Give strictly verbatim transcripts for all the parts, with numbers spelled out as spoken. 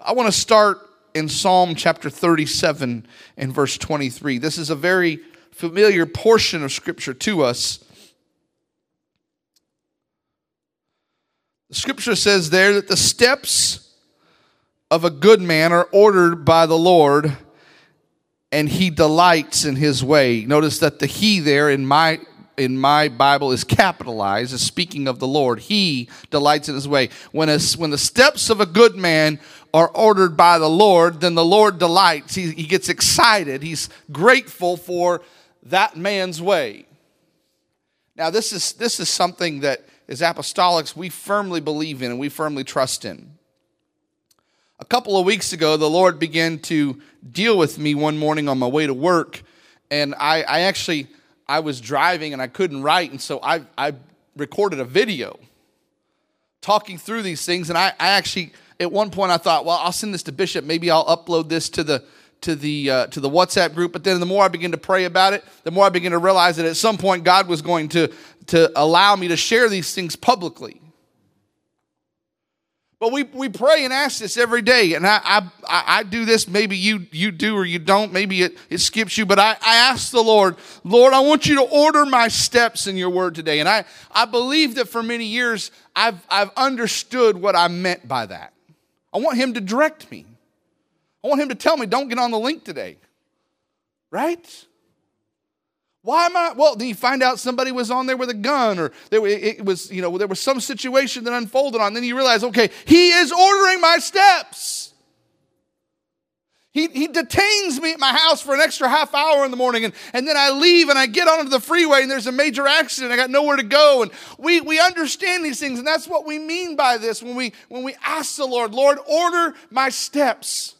I want to start in Psalm chapter thirty-seven and verse twenty-three. This is a very familiar portion of Scripture to us. The Scripture says there that the steps of a good man are ordered by the Lord, and he delights in his way. Notice that the he there in my in my Bible is capitalized, is speaking of the Lord. He delights in his way. When, a, when the steps of a good man are ordered by the Lord, then the Lord delights. He, he gets excited. He's grateful for that man's way. Now, this is this is something that as apostolics we firmly believe in and we firmly trust in. A couple of weeks ago, the Lord began to deal with me one morning on my way to work, and I, I actually, I was driving and I couldn't write, and so I, I recorded a video talking through these things, and I, I actually, at one point I thought, well, I'll send this to Bishop, maybe I'll upload this to the to the uh, to the WhatsApp group, but then the more I began to pray about it, the more I began to realize that at some point God was going to, to allow me to share these things publicly. But we, we pray and ask this every day, and I I, I do this. Maybe you you do or you don't. Maybe it, it skips you. But I, I ask the Lord, Lord, I want you to order my steps in your word today. And I, I believe that for many years I've I've understood what I meant by that. I want him to direct me. I want him to tell me, don't get on the link today. Right? Why am I? Well, then you find out somebody was on there with a gun, or there, it was, you know, there was some situation that unfolded on. Then you realize, okay, he is ordering my steps. He, he detains me at my house for an extra half hour in the morning, and, and then I leave and I get onto the freeway and there's a major accident. I got nowhere to go. And we, we understand these things, and that's what we mean by this when we when we ask the Lord, Lord, order my steps.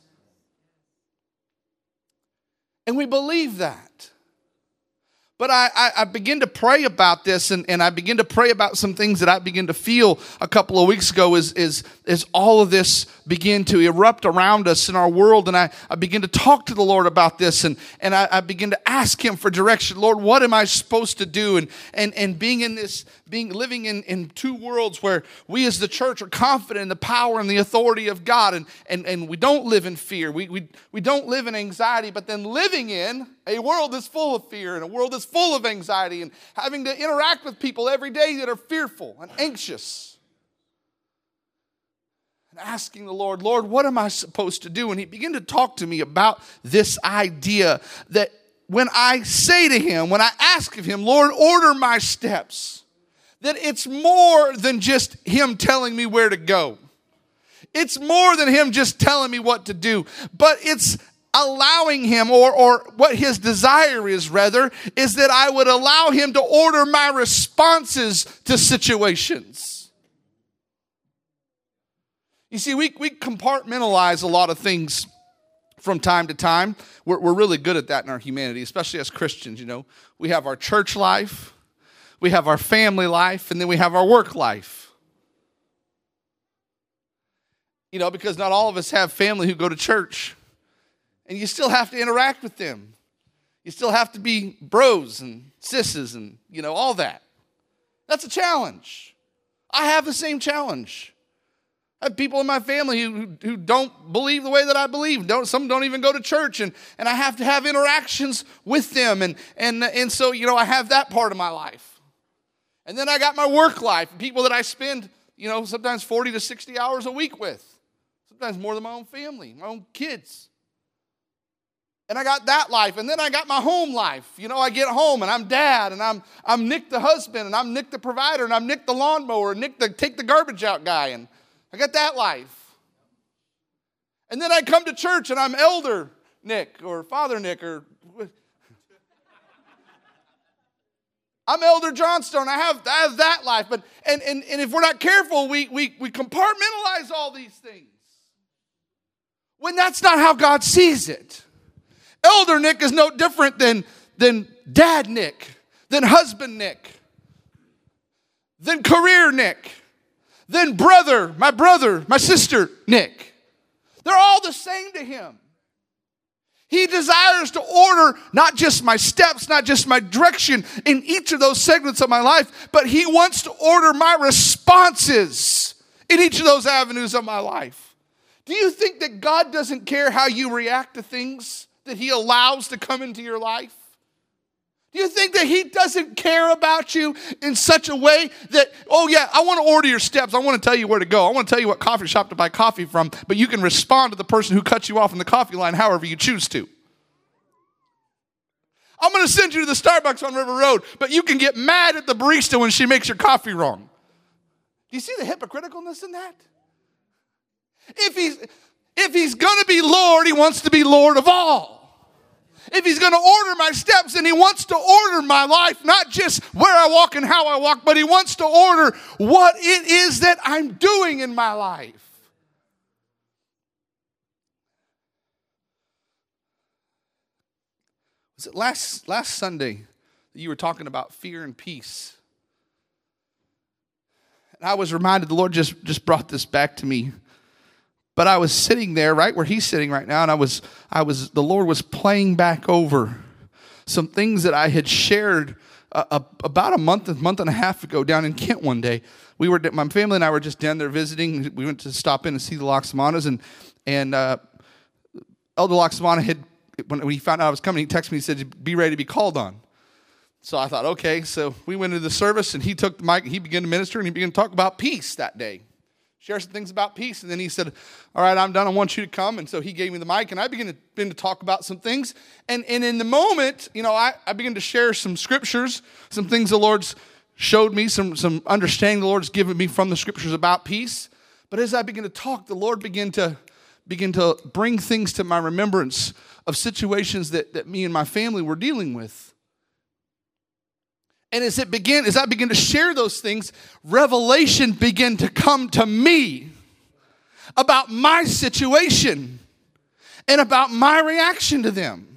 And we believe that. But I, I, I begin to pray about this, and, and I begin to pray about some things that I begin to feel a couple of weeks ago as, as, as all of this began to erupt around us in our world. And I, I begin to talk to the Lord about this, and, and I, I begin to ask him for direction. Lord, what am I supposed to do? And and, and being in this, being living in, in two worlds where we as the church are confident in the power and the authority of God, and, and, and we don't live in fear. We, we, we don't live in anxiety, but then living in a world that's full of fear and a world that's full of anxiety and having to interact with people every day that are fearful and anxious. And asking the Lord, Lord, what am I supposed to do? And he began to talk to me about this idea that when I say to him, when I ask of him, Lord, order my steps, that it's more than just him telling me where to go. It's more than him just telling me what to do, but it's allowing him, or, or what his desire is rather, is that I would allow him to order my responses to situations. You see, we, we compartmentalize a lot of things from time to time. We're, we're really good at that in our humanity, especially as Christians, you know. We have our church life, we have our family life, and then we have our work life. You know, because not all of us have family who go to church. And you still have to interact with them. You still have to be bros and sisses and, you know, all that. That's a challenge. I have the same challenge. I have people in my family who, who don't believe the way that I believe. Don't, some don't even go to church, and, and I have to have interactions with them. And, and, and so, you know, I have that part of my life. And then I got my work life, people that I spend, you know, sometimes forty to sixty hours a week with. Sometimes more than my own family, my own kids. And I got that life, and then I got my home life. You know, I get home, and I'm dad, and I'm I'm Nick the husband, and I'm Nick the provider, and I'm Nick the lawnmower, and Nick the take the garbage out guy, and I got that life. And then I come to church, and I'm elder Nick, or father Nick, or I'm Elder Johnstone. I have I have that life, but and and, and if we're not careful, we we we compartmentalize all these things when that's not how God sees it. Elder Nick is no different than, than Dad Nick, than Husband Nick, than Career Nick, than brother, my brother, my sister Nick. They're all the same to him. He desires to order not just my steps, not just my direction in each of those segments of my life, but he wants to order my responses in each of those avenues of my life. Do you think that God doesn't care how you react to things that he allows to come into your life? Do you think that he doesn't care about you in such a way that, oh yeah, I want to order your steps. I want to tell you where to go. I want to tell you what coffee shop to buy coffee from, but you can respond to the person who cuts you off in the coffee line however you choose to. I'm going to send you to the Starbucks on River Road, but you can get mad at the barista when she makes your coffee wrong. Do you see the hypocriticalness in that? If he's, if he's going to be Lord, he wants to be Lord of all. If he's going to order my steps, and he wants to order my life, not just where I walk and how I walk, but he wants to order what it is that I'm doing in my life. Was it last, last Sunday that you were talking about fear and peace? And I was reminded, the Lord just, just brought this back to me. But I was sitting there, right where he's sitting right now, and I was, I was, the Lord was playing back over some things that I had shared uh, uh, about a month, a month and a half ago down in Kent one day. We were, my family and I were just down there visiting. We went to stop in and see the Loxamanas, and and uh, Elder Loxamana had, when, when he found out I was coming, he texted me. He said, "Be ready to be called on." So I thought, okay. So we went into the service, and he took the mic, and he began to minister, and he began to talk about peace that day. Share some things about peace. And then he said, all right, I'm done. I want you to come. And so he gave me the mic, and I began to, began to talk about some things. And, and in the moment, you know, I, I began to share some scriptures, some things the Lord's showed me, some, some understanding the Lord's given me from the scriptures about peace. But as I began to talk, the Lord began to, begin to bring things to my remembrance of situations that, that me and my family were dealing with. And as it began, as I began to share those things, revelation began to come to me about my situation and about my reaction to them.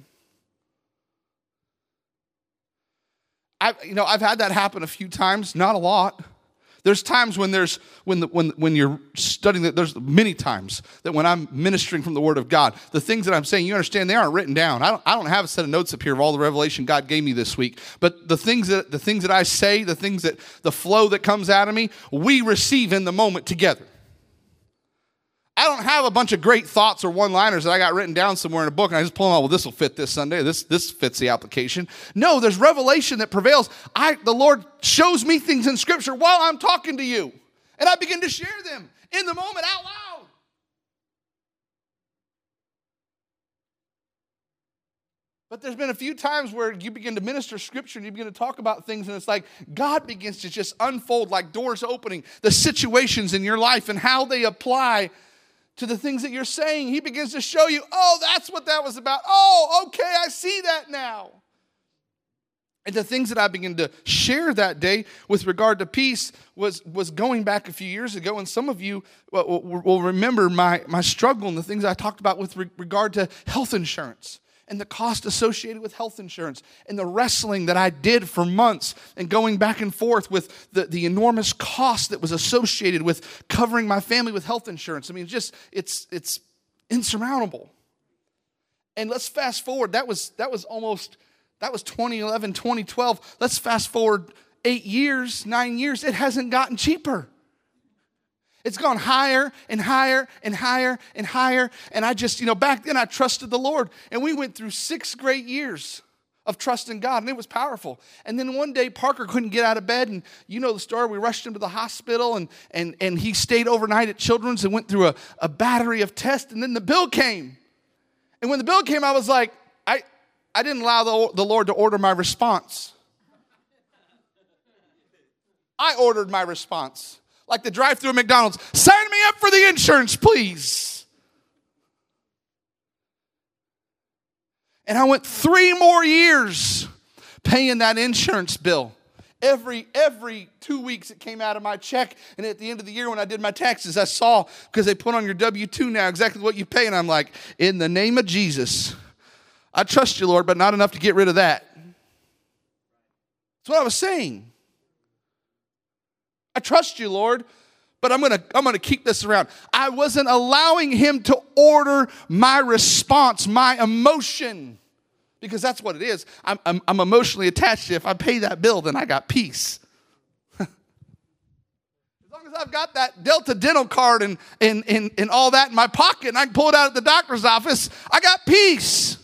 I, you know, I've had that happen a few times, not a lot. There's times when there's when the, when when you're studying that. There's many times that when I'm ministering from the Word of God, the things that I'm saying, you understand, they aren't written down. I don't I don't have a set of notes up here of all the revelation God gave me this week. But the things that the things that I say, the things that the flow that comes out of me, we receive in the moment together. I don't have a bunch of great thoughts or one-liners that I got written down somewhere in a book, and I just pull them out, well, this will fit this Sunday. This, this fits the application. No, there's revelation that prevails. I, the Lord shows me things in Scripture while I'm talking to you, and I begin to share them in the moment out loud. But there's been a few times where you begin to minister Scripture and you begin to talk about things, and it's like God begins to just unfold like doors opening, the situations in your life and how they apply to the things that you're saying. He begins to show you, oh, that's what that was about. Oh, okay, I see that now. And the things that I began to share that day with regard to peace was, was going back a few years ago. And some of you will, will remember my, my struggle and the things I talked about with re- regard to health insurance and the cost associated with health insurance and the wrestling that I did for months and going back and forth with the, the enormous cost that was associated with covering my family with health insurance. I mean, just it's it's insurmountable. And let's fast forward. That was that was almost that was twenty eleven, twenty twelve. Let's fast forward eight years, nine years. It hasn't gotten cheaper. It's gone higher and higher and higher and higher. And I just, you know, back then I trusted the Lord. And we went through six great years of trusting God. And it was powerful. And then one day Parker couldn't get out of bed. And you know the story. We rushed him to the hospital. And, and, and he stayed overnight at Children's and went through a, a battery of tests. And then the bill came. And when the bill came, I was like, I, I didn't allow the, the Lord to order my response. I ordered my response. Like the drive-thru at McDonald's. Sign me up for the insurance, please. And I went three more years paying that insurance bill. Every every two weeks it came out of my check. And at the end of the year when I did my taxes, I saw, because they put on your W two now exactly what you pay. And I'm like, in the name of Jesus, I trust you, Lord, but not enough to get rid of that. That's what I was saying. I trust you, Lord, but I'm gonna I'm gonna keep this around. I wasn't allowing him to order my response, my emotion, because that's what it is. I'm, I'm, I'm emotionally attached to it. If I pay that bill, then I got peace. As long as I've got that Delta dental card and, and, and, and all that in my pocket, and I can pull it out at the doctor's office, I got peace.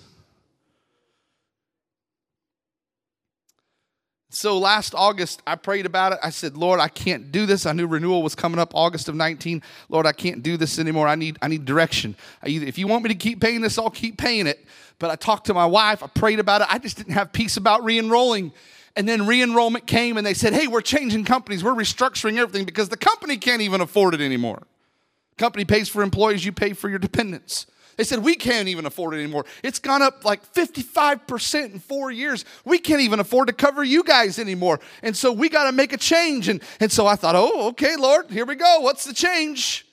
So last August, I prayed about it. I said, Lord, I can't do this. I knew renewal was coming up August of nineteen. Lord, I can't do this anymore. I need I need direction. I either, if you want me to keep paying this, I'll keep paying it. But I talked to my wife. I prayed about it. I just didn't have peace about re-enrolling. And then re-enrollment came, and they said, hey, we're changing companies. We're restructuring everything because the company can't even afford it anymore. Company pays for employees. You pay for your dependents. They said, we can't even afford it anymore. It's gone up like fifty-five percent in four years. We can't even afford to cover you guys anymore. And so we got to make a change. And, and so I thought, oh, okay, Lord, here we go. What's the change?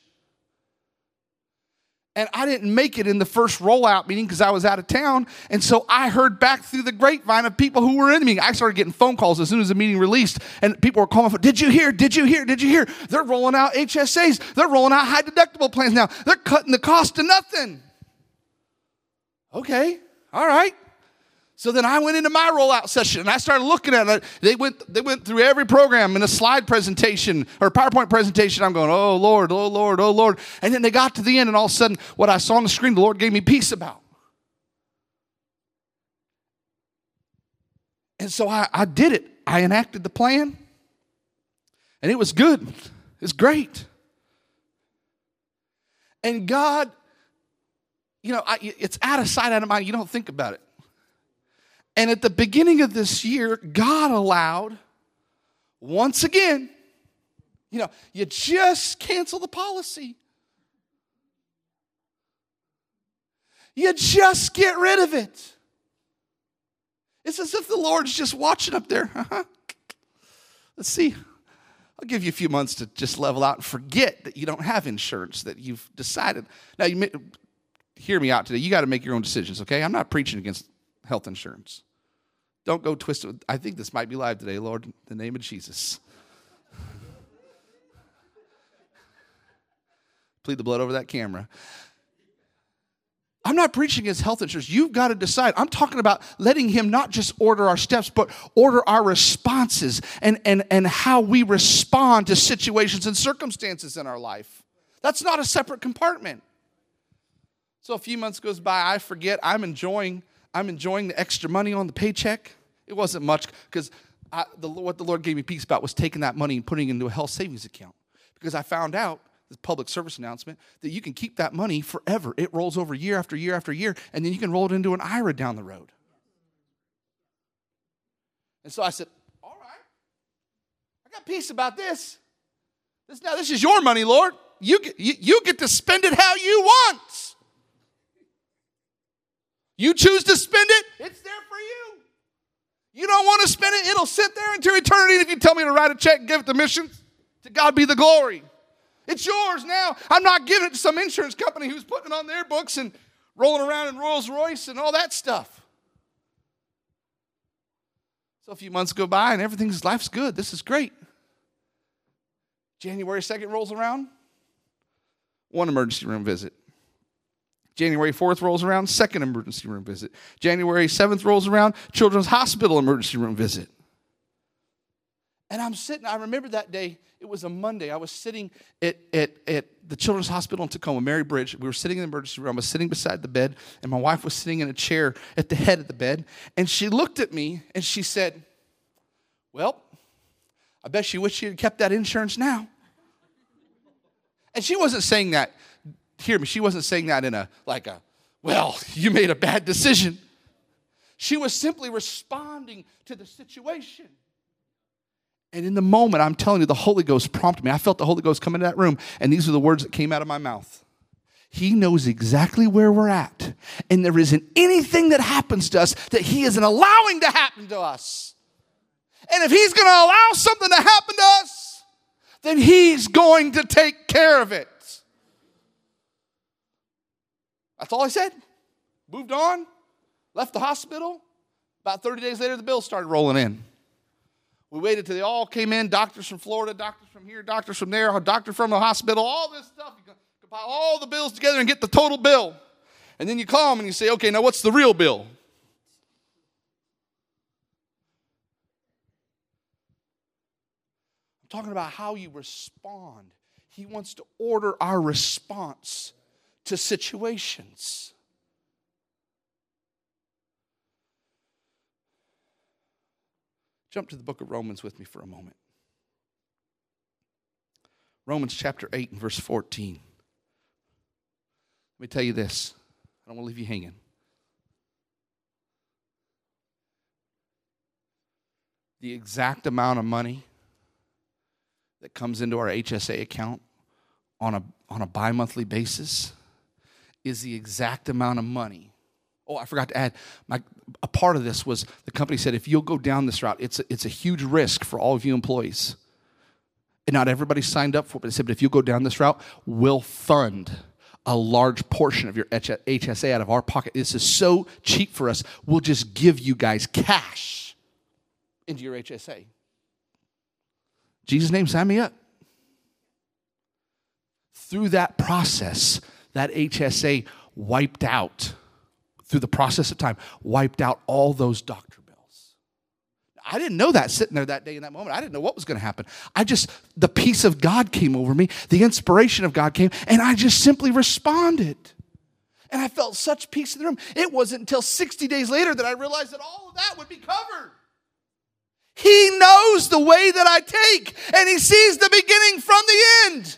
And I didn't make it in the first rollout meeting because I was out of town. And so I heard back through the grapevine of people who were in the meeting. I started getting phone calls as soon as the meeting released. And people were calling, did you hear? Did you hear? Did you hear? They're rolling out H S As. They're rolling out high deductible plans now. They're cutting the cost to nothing. Okay, all right. So then I went into my rollout session and I started looking at it. They went, they went through every program in a slide presentation or PowerPoint presentation. I'm going, oh, Lord, oh, Lord, oh, Lord. And then they got to the end and all of a sudden what I saw on the screen, the Lord gave me peace about. And so I, I did it. I enacted the plan and it was good. It's great. And God, you know, I, it's out of sight, out of mind. You don't think about it. And at the beginning of this year, God allowed, once again, you know, you just cancel the policy. You just get rid of it. It's as if the Lord's just watching up there. Let's see. I'll give you a few months to just level out and forget that you don't have insurance, that you've decided. Now, you may, hear me out today. You got to make your own decisions, okay? I'm not preaching against health insurance. Don't go twist it. I think this might be live today, Lord, in the name of Jesus. Plead the blood over that camera. I'm not preaching against health insurance. You've got to decide. I'm talking about letting him not just order our steps, but order our responses and, and, and how we respond to situations and circumstances in our life. That's not a separate compartment. So a few months goes by, I forget, I'm enjoying, I'm enjoying the extra money on the paycheck. It wasn't much because what the Lord gave me peace about was taking that money and putting it into a health savings account. Because I found out, this public service announcement, that you can keep that money forever. It rolls over year after year after year, and then you can roll it into an I R A down the road. And so I said, all right, I got peace about this. This now this is your money, Lord. You get, you, you get to spend it how you want. You choose to spend it, it's there for you. You don't want to spend it, it'll sit there until eternity. And if you tell me to write a check and give it to missions, to God be the glory. It's yours now. I'm not giving it to some insurance company who's putting it on their books and rolling around in Rolls Royce and all that stuff. So a few months go by and everything's, life's good. This is great. January second rolls around, one emergency room visit. January fourth rolls around, second emergency room visit. January seventh rolls around, Children's Hospital emergency room visit. And I'm sitting, I remember that day, it was a Monday. I was sitting at, at, at the Children's Hospital in Tacoma, Mary Bridge. We were sitting in the emergency room. I was sitting beside the bed, and my wife was sitting in a chair at the head of the bed. And she looked at me, and she said, well, I bet she wished she had kept that insurance now. And she wasn't saying that. Hear me, she wasn't saying that in a, like a, well, you made a bad decision. She was simply responding to the situation. And in the moment, I'm telling you, the Holy Ghost prompted me. I felt the Holy Ghost come into that room, and these are the words that came out of my mouth. He knows exactly where we're at, and there isn't anything that happens to us that he isn't allowing to happen to us. And if he's going to allow something to happen to us, then he's going to take care of it. That's all I said. Moved on, left the hospital. About thirty days later, the bills started rolling in. We waited till they all came in, doctors from Florida, doctors from here, doctors from there, a doctor from the hospital, all this stuff. You compile all the bills together and get the total bill. And then you call them and you say, okay, now what's the real bill? I'm talking about how you respond. He wants to order our response to situations. Jump to the book of Romans with me for a moment. Romans chapter eight and verse fourteen. Let me tell you this. I don't want to leave you hanging. The exact amount of money that comes into our H S A account on a, on a bi-monthly basis is the exact amount of money. Oh, I forgot to add, my, a part of this was the company said, if you'll go down this route, it's a, it's a huge risk for all of you employees. And not everybody signed up for it, but they said, but if you go down this route, we'll fund a large portion of your H S A out of our pocket. This is so cheap for us, we'll just give you guys cash into your H S A. Jesus' name, sign me up. Through that process, that H S A wiped out, through the process of time, wiped out all those doctor bills. I didn't know that sitting there that day in that moment. I didn't know what was going to happen. I just, the peace of God came over me, the inspiration of God came, and I just simply responded. And I felt such peace in the room. It wasn't until sixty days later that I realized that all of that would be covered. He knows the way that I take, and he sees the beginning from the end.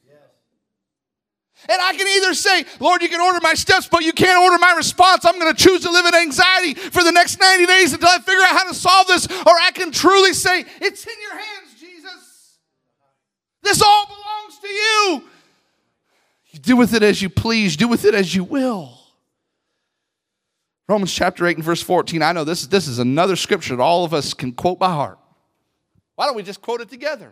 And I can either say, Lord, you can order my steps, but you can't order my response. I'm going to choose to live in anxiety for the next ninety days until I figure out how to solve this. Or I can truly say, it's in your hands, Jesus. This all belongs to you. You do with it as you please. Do with it as you will. Romans chapter eight and verse fourteen. I know this, this is another scripture that all of us can quote by heart. Why don't we just quote it together?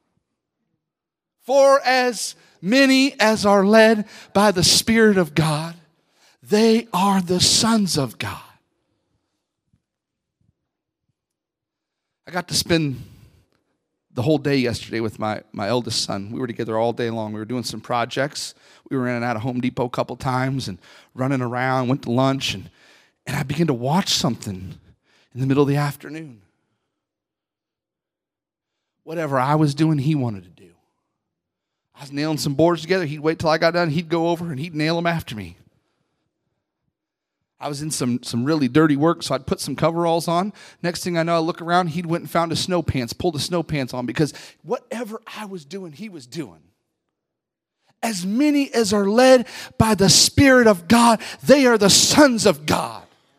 For as many as are led by the Spirit of God, they are the sons of God. I got to spend the whole day yesterday with my, my eldest son. We were together all day long. We were doing some projects. We were in and out of Home Depot a couple times and running around, went to lunch, and, and I began to watch something in the middle of the afternoon. Whatever I was doing, he wanted to do. I was nailing some boards together. He'd wait till I got done. He'd go over and he'd nail them after me. I was in some, some really dirty work, so I'd put some coveralls on. Next thing I know, I look around. He'd went and found his snow pants, pulled his snow pants on, because whatever I was doing, he was doing. As many as are led by the Spirit of God, they are the sons of God.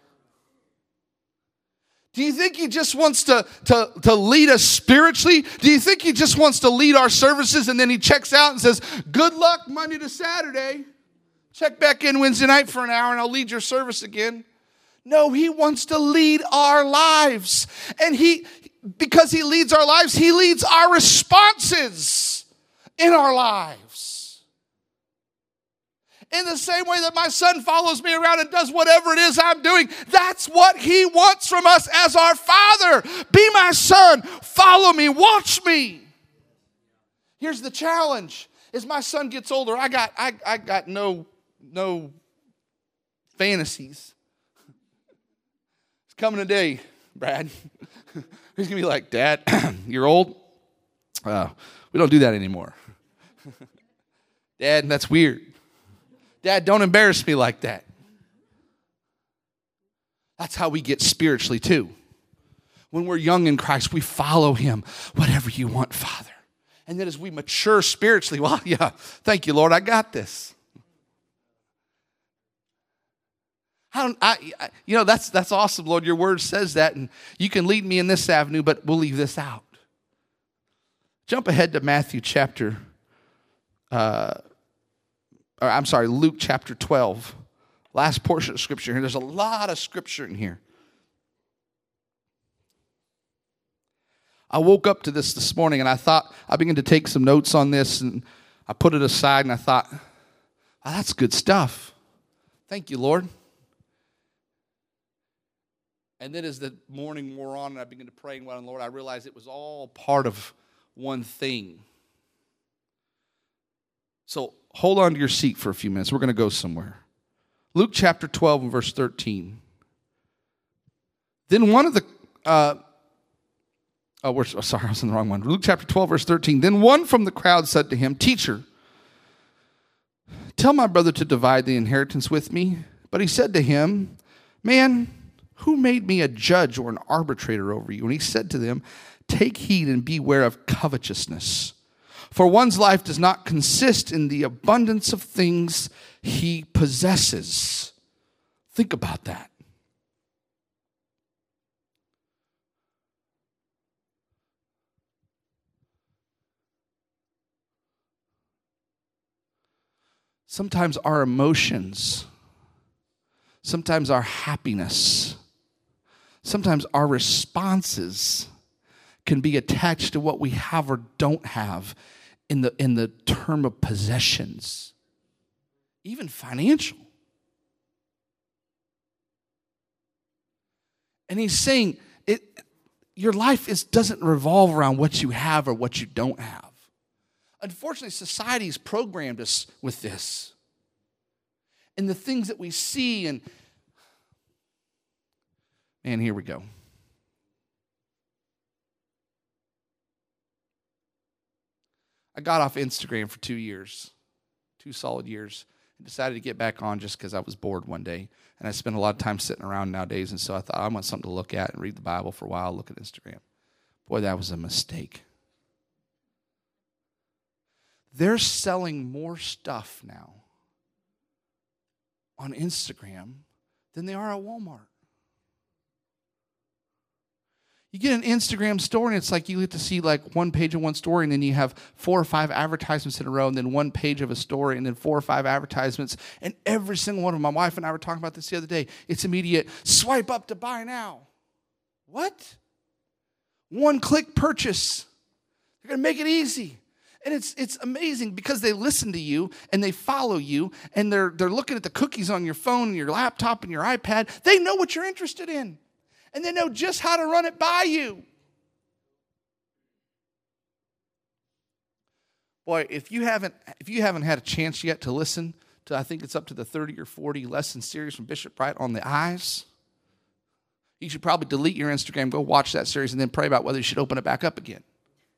Do you think he just wants to, to, to lead us spiritually? Do you think he just wants to lead our services and then he checks out and says, good luck Monday to Saturday. Check back in Wednesday night for an hour and I'll lead your service again. No, he wants to lead our lives. And he, because he leads our lives, he leads our responses in our lives. In the same way that my son follows me around and does whatever it is I'm doing, that's what he wants from us as our father. Be my son, follow me, watch me. Here's the challenge. As my son gets older, I got I, I got no, no fantasies. It's coming a day, Brad. He's going to be like, Dad, you're old? Uh, we don't do that anymore. Dad, that's weird. Dad, don't embarrass me like that. That's how we get spiritually too. When we're young in Christ, we follow him. Whatever you want, Father. And then as we mature spiritually, well, yeah, thank you, Lord, I got this. I don't, I, I, you know, that's that's awesome, Lord. Your word says that, and you can lead me in this avenue, but we'll leave this out. Jump ahead to Matthew chapter uh Or I'm sorry, Luke chapter twelve. Last portion of scripture here. There's a lot of scripture in here. I woke up to this this morning and I thought, I began to take some notes on this and I put it aside and I thought, oh, that's good stuff. Thank you, Lord. And then as the morning wore on and I began to pray and wait on the Lord, I realized it was all part of one thing. So hold on to your seat for a few minutes. We're going to go somewhere. Luke chapter twelve and verse thirteen. Then one of the uh, Oh, we're, oh, sorry, I was in the wrong one. Luke chapter twelve, verse thirteen. Then one from the crowd said to him, Teacher, tell my brother to divide the inheritance with me. But he said to him, Man, who made me a judge or an arbitrator over you? And he said to them, Take heed and beware of covetousness. For one's life does not consist in the abundance of things he possesses. Think about that. Sometimes our emotions, sometimes our happiness, sometimes our responses can be attached to what we have or don't have in the, in the term of possessions, even financial. And he's saying it, your life is, doesn't revolve around what you have or what you don't have. Unfortunately, society's programmed us with this. And the things that we see, and man, here we go. I got off Instagram for two years, two solid years, and decided to get back on just because I was bored one day. And I spend a lot of time sitting around nowadays, and so I thought I want something to look at and read the Bible for a while, look at Instagram. Boy, that was a mistake. They're selling more stuff now on Instagram than they are at Walmart. You get an Instagram story, and it's like you get to see like one page of one story, and then you have four or five advertisements in a row, and then one page of a story, and then four or five advertisements, and every single one of them. My wife and I were talking about this the other day. It's immediate, swipe up to buy now. What? One-click purchase. They're going to make it easy. And it's it's amazing because they listen to you and they follow you and they're they're looking at the cookies on your phone and your laptop and your iPad. They know what you're interested in. And they know just how to run it by you. Boy, if you haven't if you haven't had a chance yet to listen to, I think it's up to the thirty or forty lesson series from Bishop Wright on the eyes, you should probably delete your Instagram, go watch that series, and then pray about whether you should open it back up again.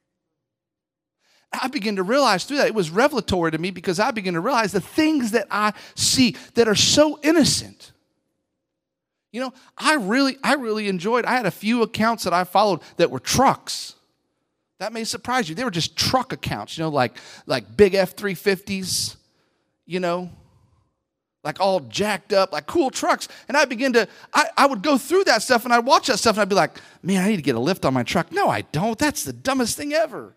I began to realize through that, it was revelatory to me because I began to realize the things that I see that are so innocent. You know, I really, I really enjoyed, I had a few accounts that I followed that were trucks. That may surprise you. They were just truck accounts, you know, like, like big F three fifties, you know, like all jacked up, like cool trucks. And I began to, I, I would go through that stuff and I'd watch that stuff and I'd be like, man, I need to get a lift on my truck. No, I don't. That's the dumbest thing ever.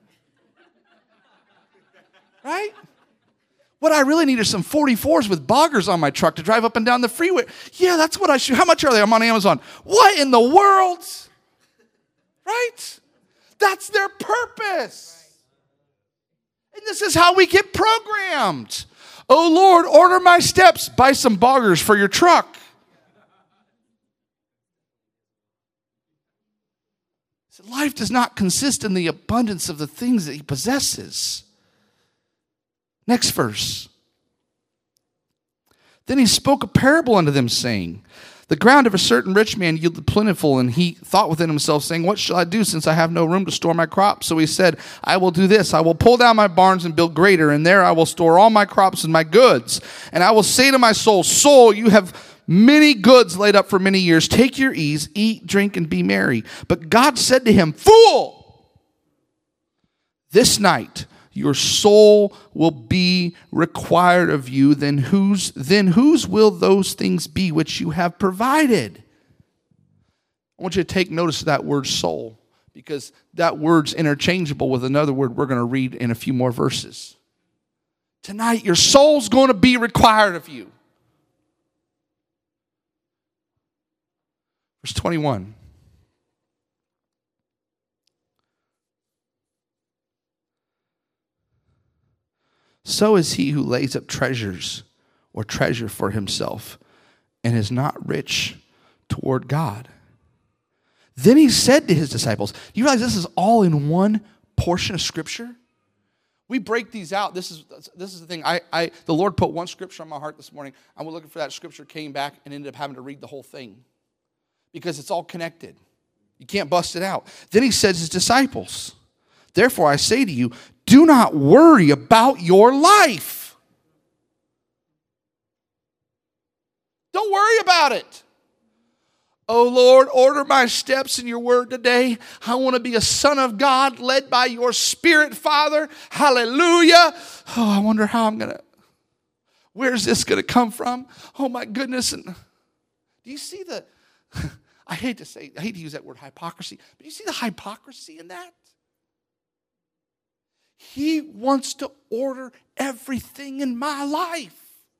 Right? What I really need are some forty-fours with boggers on my truck to drive up and down the freeway. Yeah, that's what I should. How much are they? I'm on Amazon. What in the world? Right? That's their purpose. And this is how we get programmed. Oh, Lord, order my steps. Buy some boggers for your truck. So life does not consist in the abundance of the things that he possesses. Next verse. Then he spoke a parable unto them, saying, The ground of a certain rich man yielded plentiful, and he thought within himself, saying, What shall I do, since I have no room to store my crops? So he said, I will do this. I will pull down my barns and build greater, and there I will store all my crops and my goods. And I will say to my soul, Soul, you have many goods laid up for many years. Take your ease, eat, drink, and be merry. But God said to him, Fool, this night your soul will be required of you. Then whose, then whose will those things be which you have provided? I want you to take notice of that word soul, because that word's interchangeable with another word we're going to read in a few more verses. Tonight, your soul's going to be required of you. Verse twenty-one. So is he who lays up treasures or treasure for himself and is not rich toward God. Then he said to his disciples, do you realize this is all in one portion of Scripture? We break these out. This is this is the thing. I, I the Lord put one scripture on my heart this morning. I was looking for that scripture, came back, and ended up having to read the whole thing because it's all connected. You can't bust it out. Then he says his disciples, therefore I say to you, do not worry about your life. Don't worry about it. Oh Lord, order my steps in your word today. I want to be a son of God led by your Spirit, Father. Hallelujah. Oh, I wonder how I'm going to, where's this going to come from? Oh my goodness. And do you see the, I hate to say, I hate to use that word hypocrisy, but do you see the hypocrisy in that? He wants to order everything in my life.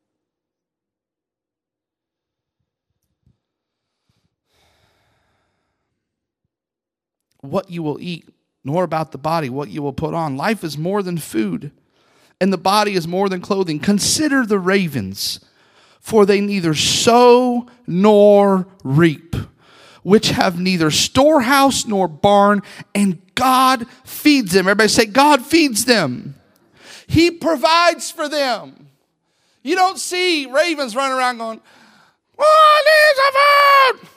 What you will eat, nor about the body, what you will put on. Life is more than food, and the body is more than clothing. Consider the ravens, for they neither sow nor reap, which have neither storehouse nor barn, and God feeds them. Everybody say, God feeds them. He provides for them. You don't see ravens running around going, I need some food.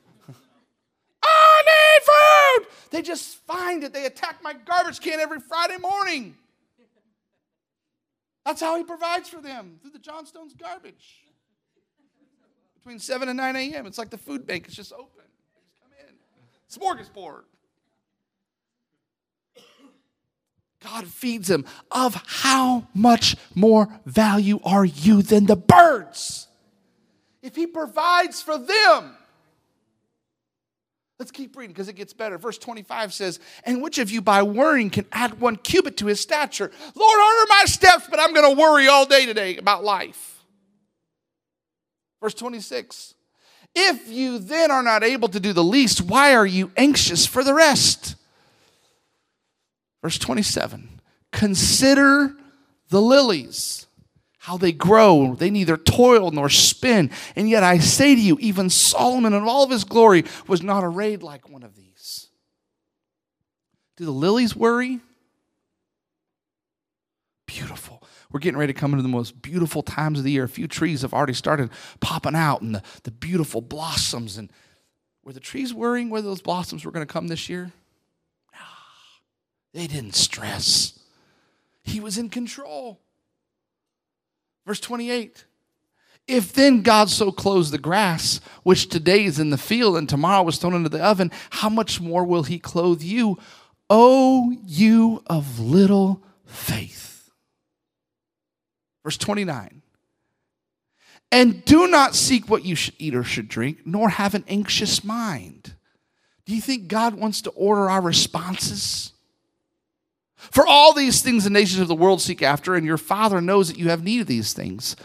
I need food. They just find it. They attack my garbage can every Friday morning. That's how he provides for them, through the Johnstone's garbage. Between seven and nine a.m. It's like the food bank. It's just open. They just come in. Smorgasbord. God feeds them. Of how much more value are you than the birds? If he provides for them. Let's keep reading because it gets better. Verse twenty-five says, and which of you by worrying can add one cubit to his stature? Lord, order my steps, but I'm going to worry all day today about life. Verse twenty-six, if you then are not able to do the least, why are you anxious for the rest? Verse twenty-seven, consider the lilies, how they grow. They neither toil nor spin. And yet I say to you, even Solomon in all of his glory was not arrayed like one of these. Do the lilies worry? Beautiful. We're getting ready to come into the most beautiful times of the year. A few trees have already started popping out and the, the beautiful blossoms. And were the trees worrying whether those blossoms were going to come this year? No. They didn't stress. He was in control. Verse twenty-eight, if then God so clothes the grass, which today is in the field and tomorrow is thrown into the oven, how much more will he clothe you, O you of little faith? Verse twenty-nine, and do not seek what you should eat or should drink, nor have an anxious mind. Do you think God wants to order our responses? For all these things the nations of the world seek after, and your Father knows that you have need of these things.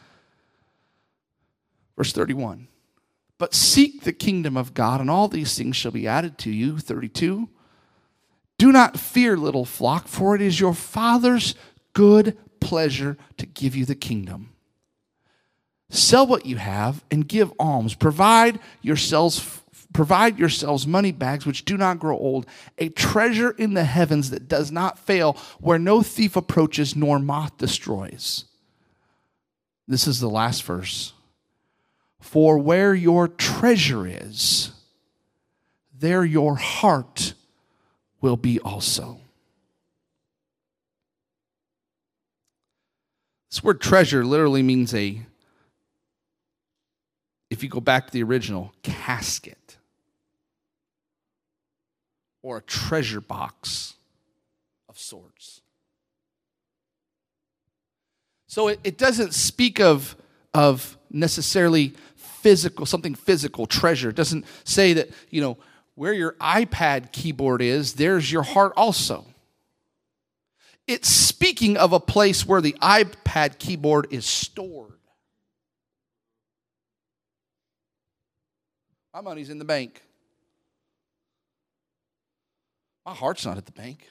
Verse thirty-one, but seek the kingdom of God, and all these things shall be added to you. thirty-two, do not fear, little flock, for it is your Father's good pleasure to give you the kingdom. Sell what you have and give alms. Provide yourselves Provide yourselves money bags which do not grow old, a treasure in the heavens that does not fail, where no thief approaches nor moth destroys. This is the last verse. For where your treasure is, there your heart will be also. This word treasure literally means a, if you go back to the original, casket. Or a treasure box of sorts. So it, it doesn't speak of, of necessarily physical, something physical, treasure. It doesn't say that, you know, where your iPad keyboard is, there's your heart also. It's speaking of a place where the iPad keyboard is stored. My money's in the bank. My heart's not at the bank.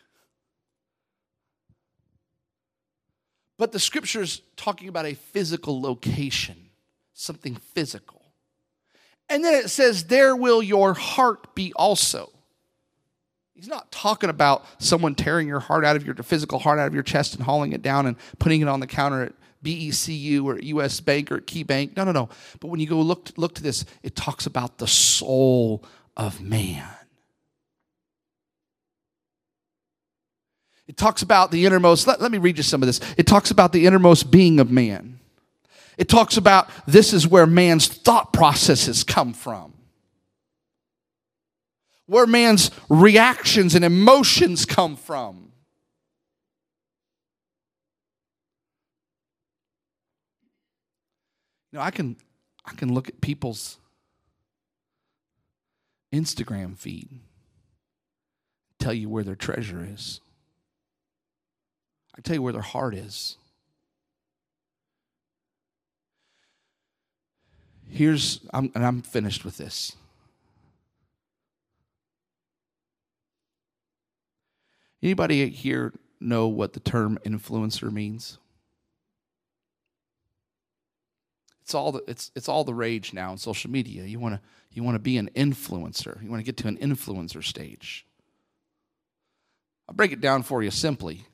But the scripture's talking about a physical location, something physical. And then it says, there will your heart be also. He's not talking about someone tearing your heart out of your physical heart out of your chest and hauling it down and putting it on the counter at B E C U or U S Bank or Key Bank. No, no, no. But when you go look, look to this, it talks about the soul of man. It talks about the innermost, let, let me read you some of this. It talks about the innermost being of man. It talks about this is where man's thought processes come from. Where man's reactions and emotions come from. You know, I can I can look at people's Instagram feed, tell you where their treasure is. I tell you where their heart is. Here's, I'm, and I'm finished with this. Anybody here know what the term influencer means? It's all the it's it's all the rage now on social media. You want to you want to be an influencer. You want to get to an influencer stage. I'll break it down for you simply.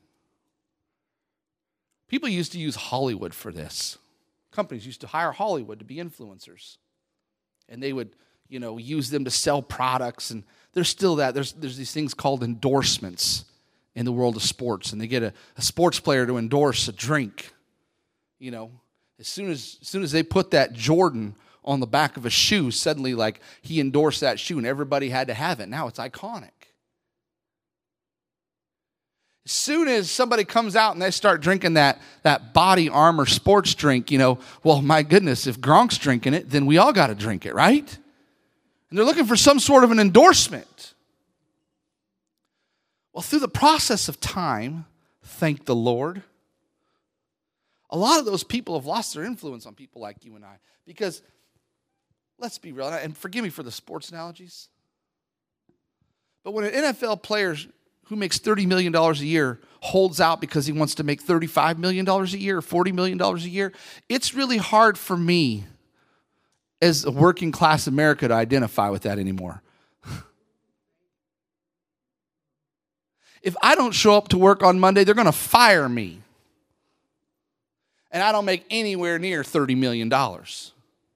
People used to use Hollywood for this. Companies used to hire Hollywood to be influencers. And they would, you know, use them to sell products. And there's still that. There's there's these things called endorsements in the world of sports. And they get a, a sports player to endorse a drink. You know, as soon as, as soon as they put that Jordan on the back of a shoe, suddenly like he endorsed that shoe and everybody had to have it. Now it's iconic. As soon as somebody comes out and they start drinking that, that Body Armor sports drink, you know, well, my goodness, if Gronk's drinking it, then we all got to drink it, right? And they're looking for some sort of an endorsement. Well, through the process of time, thank the Lord, a lot of those people have lost their influence on people like you and I. Because, let's be real, and forgive me for the sports analogies, but when an N F L player who makes thirty million dollars a year holds out because he wants to make thirty-five million dollars a year or forty million dollars a year, it's really hard for me as a working class America to identify with that anymore. If I don't show up to work on Monday, they're going to fire me. And I don't make anywhere near thirty million dollars.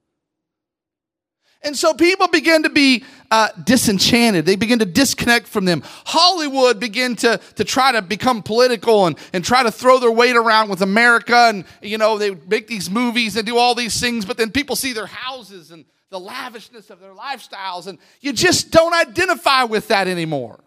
And so people begin to be uh, disenchanted. They begin to disconnect from them. Hollywood begin to, to try to become political and, and try to throw their weight around with America. And, you know, they make these movies and do all these things. But then people see their houses and the lavishness of their lifestyles. And you just don't identify with that anymore.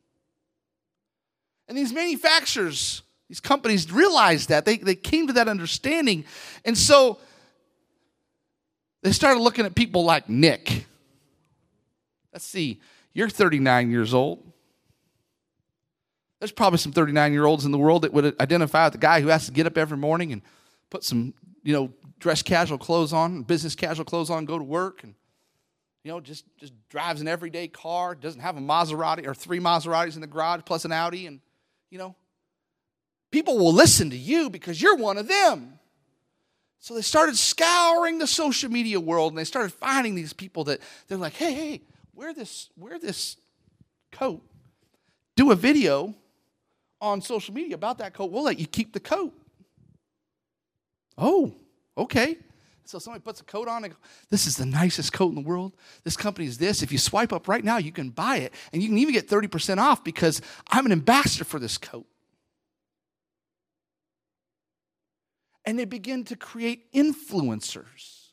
And these manufacturers, these companies realized that. They, they came to that understanding. And so they started looking at people like Nick. Let's see, you're thirty-nine years old. There's probably some thirty-nine-year-olds in the world that would identify with the guy who has to get up every morning and put some, you know, dress casual clothes on, business casual clothes on, go to work, and, you know, just, just drives an everyday car, doesn't have a Maserati or three Maseratis in the garage plus an Audi, and, you know, people will listen to you because you're one of them. So they started scouring the social media world, and they started finding these people that they're like, hey, hey, wear this, wear this coat. Do a video on social media about that coat. We'll let you keep the coat. Oh, okay. So somebody puts a coat on and goes, this is the nicest coat in the world. This company is this. If you swipe up right now, you can buy it, and you can even get thirty percent off because I'm an ambassador for this coat. And they begin to create influencers.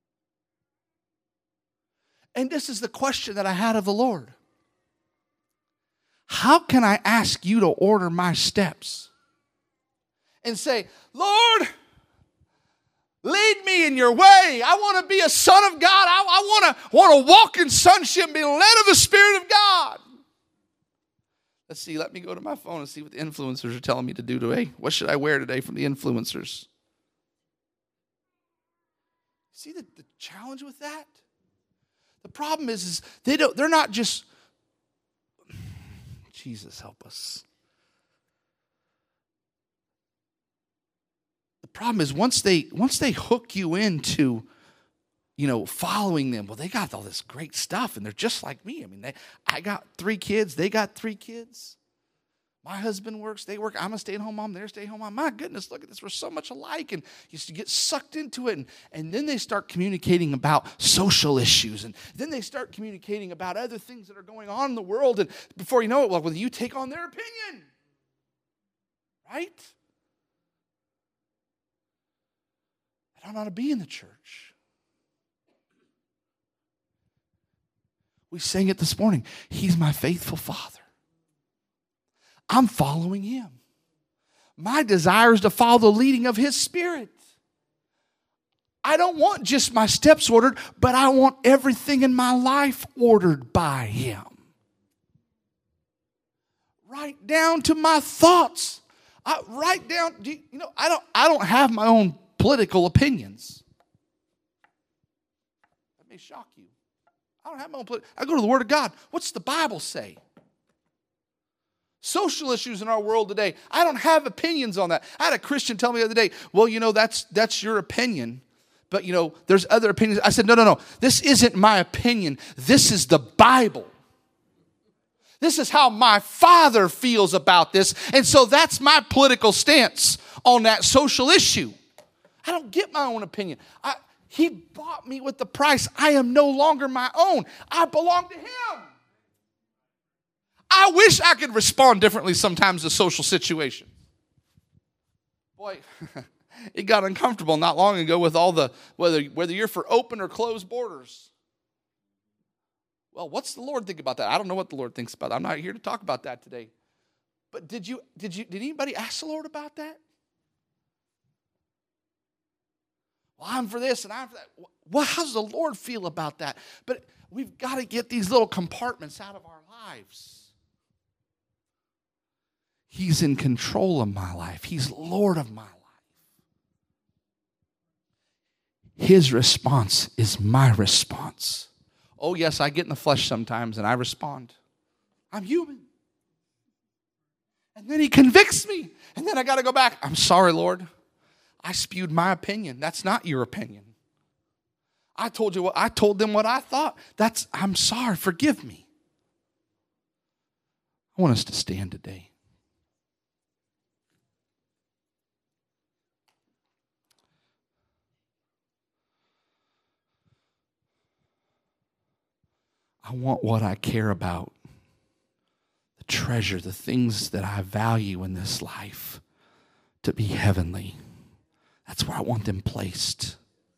And this is the question that I had of the Lord. How can I ask you to order my steps? And say, Lord, lead me in your way. I want to be a son of God. I, I want to want to walk in sonship and be led of the Spirit of God. Let's see, let me go to my phone and see what the influencers are telling me to do today. What should I wear today from the influencers? See the, the challenge with that? The problem is, is they don't, they're not just, Jesus help us. The problem is once they once they hook you into, you know, following them, well, they got all this great stuff and they're just like me. I mean, they I got three kids, they got three kids. My husband works, they work. I'm a stay-at-home mom, they're a stay-at-home mom. My goodness, look at this. We're so much alike. And you used to get sucked into it. And, and then they start communicating about social issues. And then they start communicating about other things that are going on in the world. And before you know it, well, you take on their opinion. right? I don't want to be in the church. We sang it this morning. He's my faithful Father. I'm following him. My desire is to follow the leading of his Spirit. I don't want just my steps ordered, but I want everything in my life ordered by him. Right down to my thoughts. I, right down, you know, I don't, I don't have my own political opinions. That may shock you. I don't have my own political, I go to the Word of God. What's the Bible say? Social issues in our world today, I don't have opinions on that. I had a Christian tell me the other day, well, you know, that's that's your opinion. But, you know, there's other opinions. I said, no, no, no. This isn't my opinion. This is the Bible. This is how my Father feels about this. And so that's my political stance on that social issue. I don't get my own opinion. I, he bought me with the price. I am no longer my own. I belong to him. I wish I could respond differently sometimes to social situations. Boy, it got uncomfortable not long ago with all the, whether, whether you're for open or closed borders. Well, what's the Lord think about that? I don't know what the Lord thinks about that. I'm not here to talk about that today. But did you, did you, did anybody ask the Lord about that? Well, I'm for this and I'm for that. Well, how does the Lord feel about that? But we've got to get these little compartments out of our lives. He's in control of my life. He's Lord of my life. His response is my response. Oh, yes, I get in the flesh sometimes and I respond. I'm human. And then he convicts me. And then I got to go back. I'm sorry, Lord. I spewed my opinion. That's not your opinion. I told you what I told them what I thought. That's I'm sorry. Forgive me. I want us to stand today. I want what I care about, the treasure, the things that I value in this life to be heavenly. That's where I want them placed.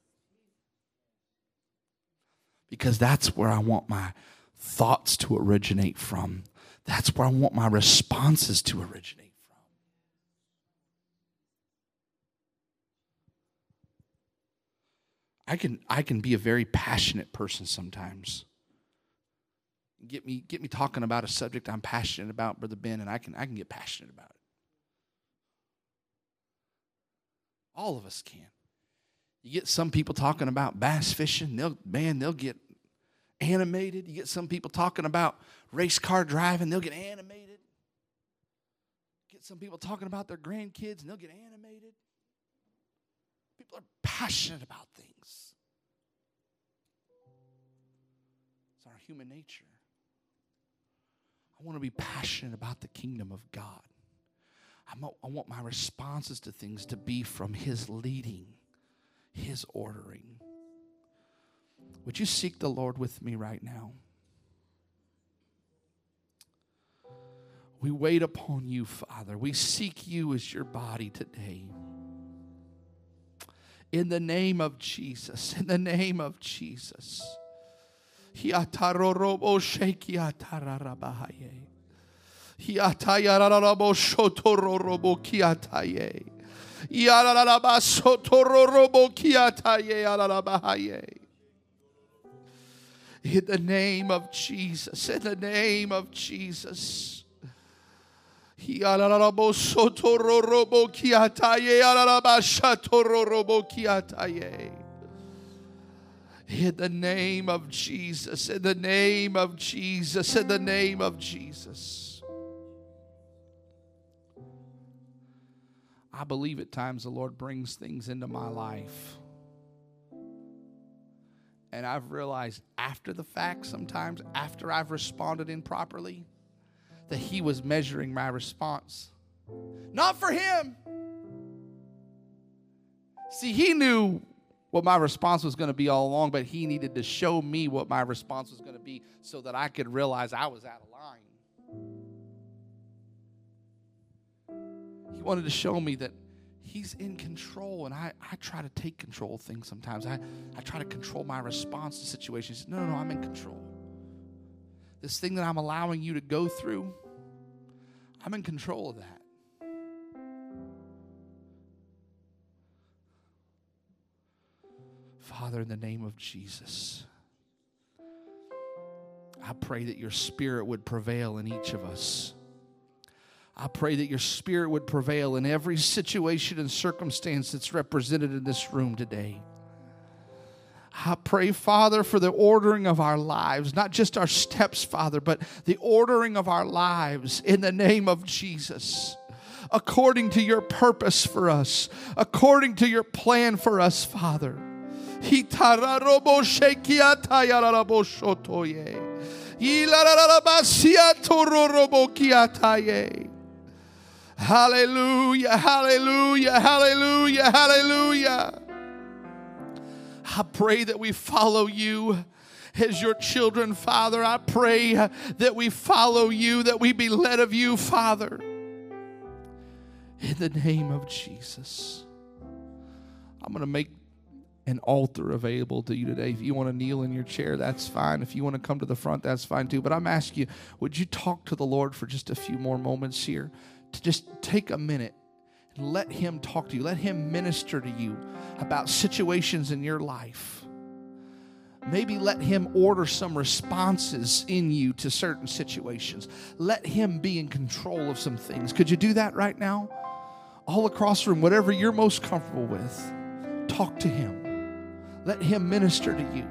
Because that's where I want my thoughts to originate from. That's where I want my responses to originate from. I can, I can be a very passionate person sometimes. Get me, get me talking about a subject I'm passionate about, Brother Ben, and I can, I can get passionate about it. All of us can. You get some people talking about bass fishing, they'll, man, they'll get animated. You get some people talking about race car driving, they'll get animated. Get some people talking about their grandkids, and they'll get animated. People are passionate about things. It's our human nature. I want to be passionate about the kingdom of God. I'm a, I want my responses to things to be from his leading, his ordering. Would you seek the Lord with me right now? We wait upon you, Father. We seek you as your body today. In the name of Jesus, in the name of Jesus. Hiatarorobo shekiatararabahaye. Hiatayararabo shotororobo kiataye. Yararaba sotororobo kiataye ararabahaye. In the name of Jesus, in the name of Jesus. Hiararabo sotororobo kiataye araraba shatororobo kiataye. In the name of Jesus, in the name of Jesus, in the name of Jesus. I believe at times the Lord brings things into my life. And I've realized after the fact, sometimes after I've responded improperly, that he was measuring my response. Not for him. See, he knew what my response was going to be all along, but he needed to show me what my response was going to be so that I could realize I was out of line. He wanted to show me that he's in control, and I, I try to take control of things sometimes. I, I try to control my response to situations. No, no, no, I'm in control. This thing that I'm allowing you to go through, I'm in control of that. Father, in the name of Jesus, I pray that your Spirit would prevail in each of us. I pray that your Spirit would prevail in every situation and circumstance that's represented in this room today. I pray, Father, for the ordering of our lives, not just our steps, Father, but the ordering of our lives in the name of Jesus, according to your purpose for us, according to your plan for us, Father. Hallelujah, hallelujah, hallelujah, hallelujah. I pray that we follow you as your children, Father. I pray that we follow you, that we be led of you, Father. In the name of Jesus. I'm going to make an altar available to you today. If you want to kneel in your chair, that's fine. If you want to come to the front, that's fine too. But I'm asking you, would you talk to the Lord for just a few more moments here? To just take a minute and let him talk to you. Let him minister to you about situations in your life. Maybe let him order some responses in you to certain situations. Let him be in control of some things. Could you do that right now? All across the room, whatever you're most comfortable with, talk to him. Let him minister to you.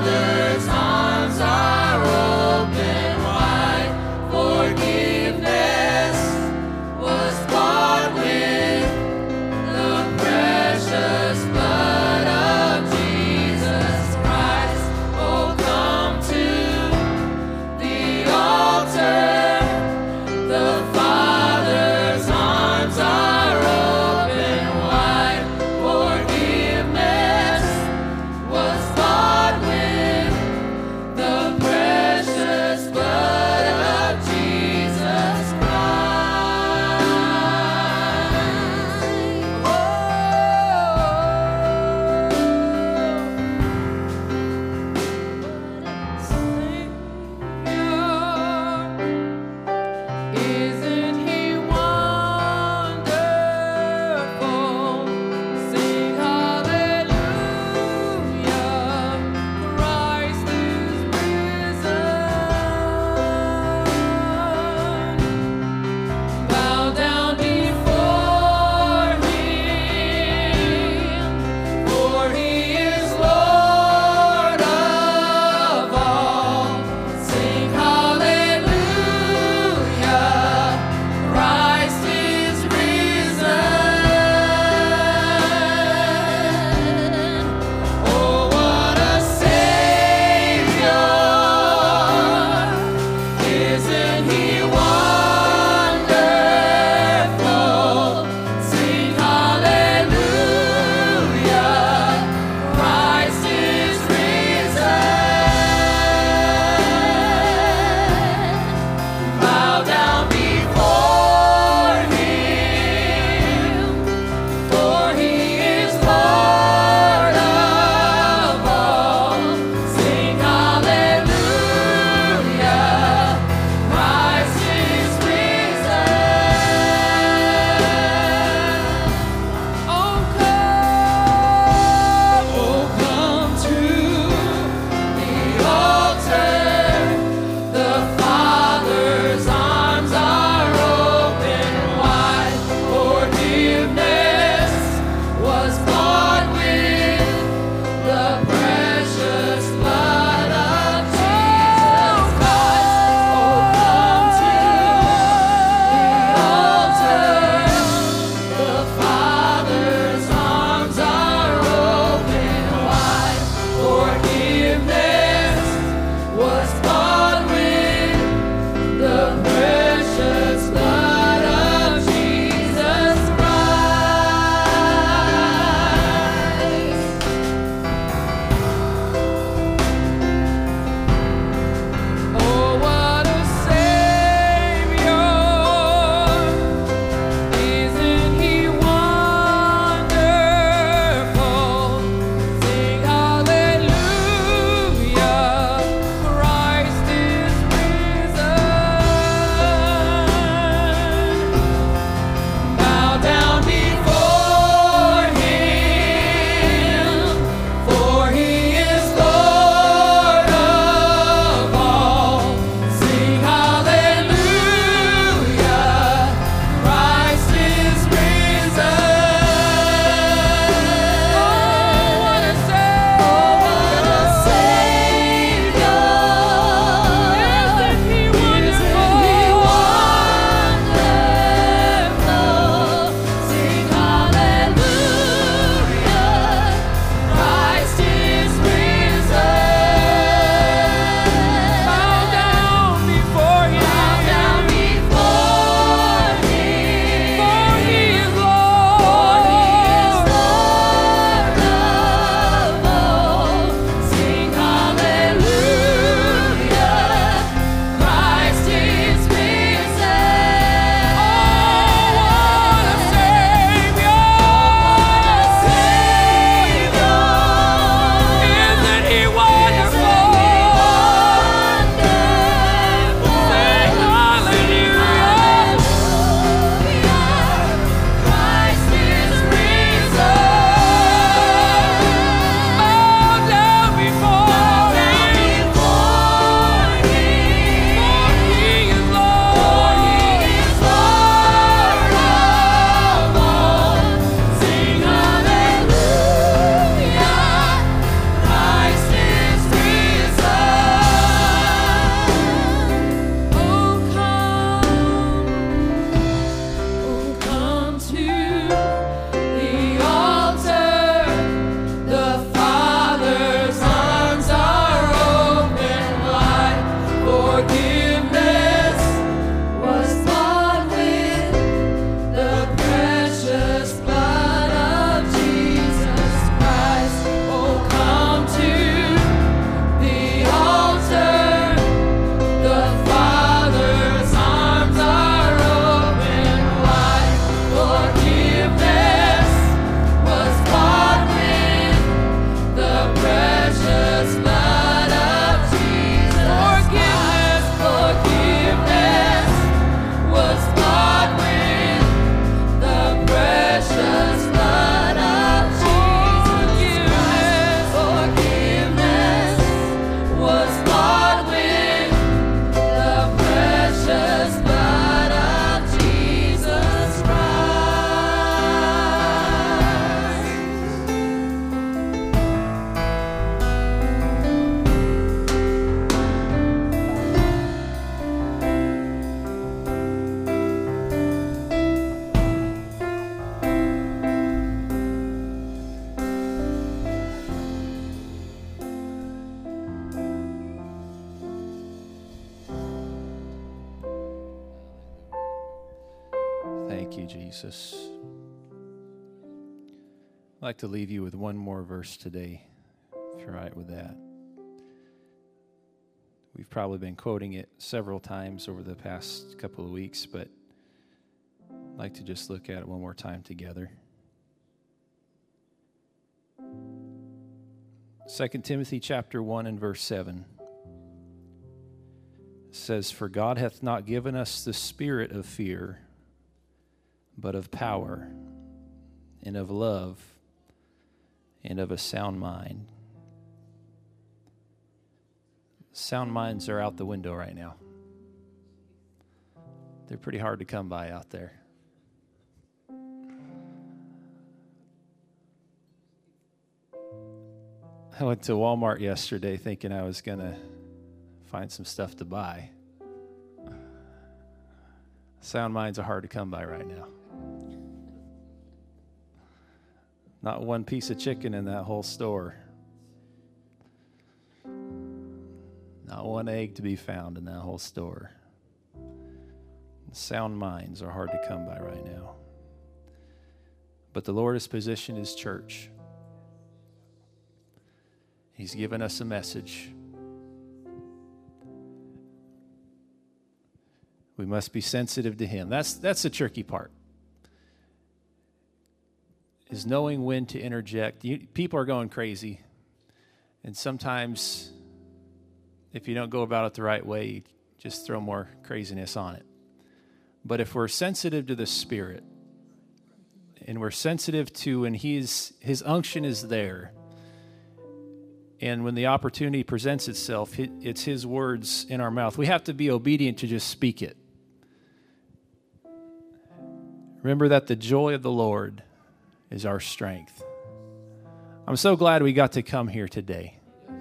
Forgiveness Thank you, Jesus. I'd like to leave you with one more verse today, if you're all right with that. We've probably been quoting it several times over the past couple of weeks, but I'd like to just look at it one more time together. Second Timothy chapter one and verse seven says, "For God hath not given us the spirit of fear, but of power and of love and of a sound mind." Sound minds are out the window right now. They're pretty hard to come by out there. I went to Walmart yesterday thinking I was going to find some stuff to buy. Sound minds are hard to come by right now. Not one piece of chicken in that whole store. Not one egg to be found in that whole store. Sound minds are hard to come by right now. But the Lord has positioned His church. He's given us a message. We must be sensitive to Him. That's, that's the tricky part, is knowing when to interject. You, people are going crazy, and sometimes if you don't go about it the right way, you just throw more craziness on it. But if we're sensitive to the Spirit, and we're sensitive to when He's, His unction is there, and when the opportunity presents itself, it's His words in our mouth. We have to be obedient to just speak it. Remember that the joy of the Lord is our strength. I'm so glad we got to come here today.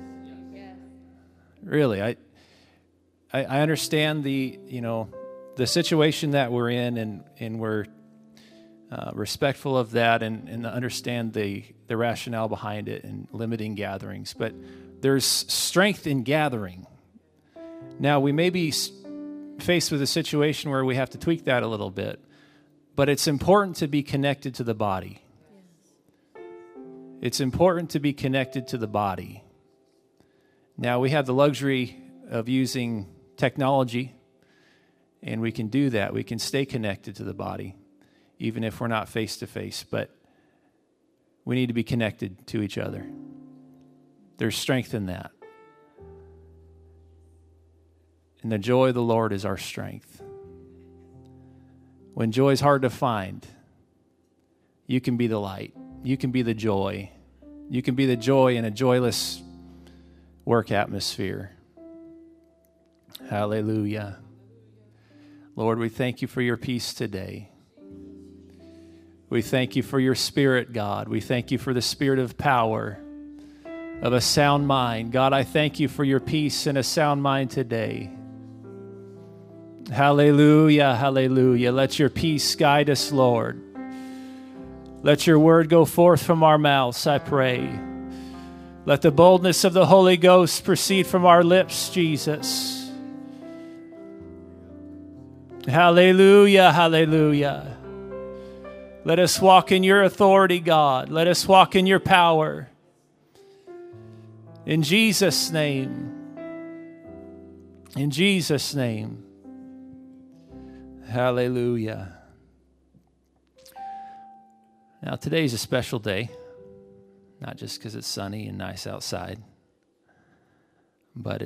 Really, I, I, I understand the, you know, the situation that we're in, and and we're uh, respectful of that, and and understand the the rationale behind it and limiting gatherings. But there's strength in gathering. Now we may be faced with a situation where we have to tweak that a little bit, but it's important to be connected to the body. It's important to be connected to the body. Now, we have the luxury of using technology, and we can do that. We can stay connected to the body, even if we're not face-to-face, but we need to be connected to each other. There's strength in that. And the joy of the Lord is our strength. When joy is hard to find, you can be the light. You can be the joy. You can be the joy in a joyless work atmosphere. Hallelujah. Lord, we thank you for your peace today. We thank you for your Spirit, God. We thank you for the spirit of power, of a sound mind. God, I thank you for your peace and a sound mind today. Hallelujah, hallelujah. Let your peace guide us, Lord. Let your word go forth from our mouths, I pray. Let the boldness of the Holy Ghost proceed from our lips, Jesus. Hallelujah, hallelujah. Let us walk in your authority, God. Let us walk in your power. In Jesus' name. In Jesus' name. Hallelujah. Now, today's a special day. Not just because it's sunny and nice outside, but